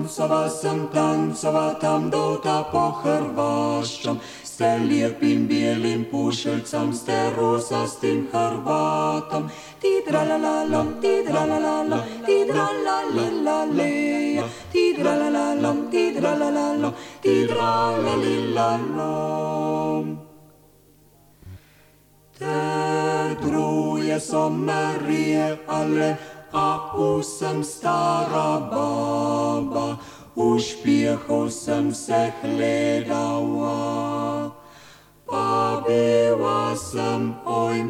tańcowa tam dota pochrwaszczą. Lepim bielim puszelcam sterusa z tym herbatą. Tidralalalom, tidralalalom, tidralalilaleja. Tidralalalom, tidralalalom, tidralalilalom. Te druje sommerie ale, a usem stara baba. Uśpiechał sem se chledała, bawiła sem oj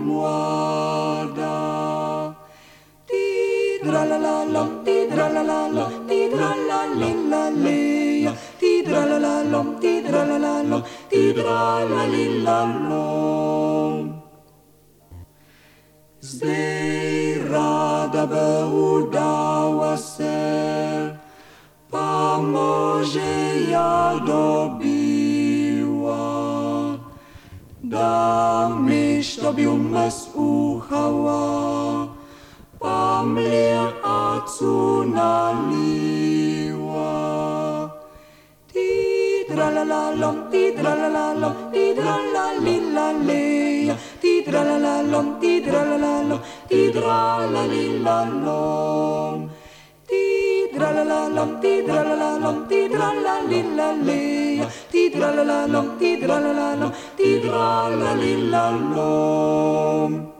młoda. Tidralalalom, tidralalalom, tidralalilaleja. Tidralalalom, tidralalalom, tidralalilalom. Zdej rada by udała se, pa może ja dobiła, da myś tobie me słuchała, pa mlieacu naliła. Tidralalalom, tidralalalom, tidralalilaleja. Tidralalalom, tidralalalom, tidralalilalom. Tidralalalom, tidralalalom, tidralalilaleja. Tidralalalom, tidralalalom, tidralalilalom.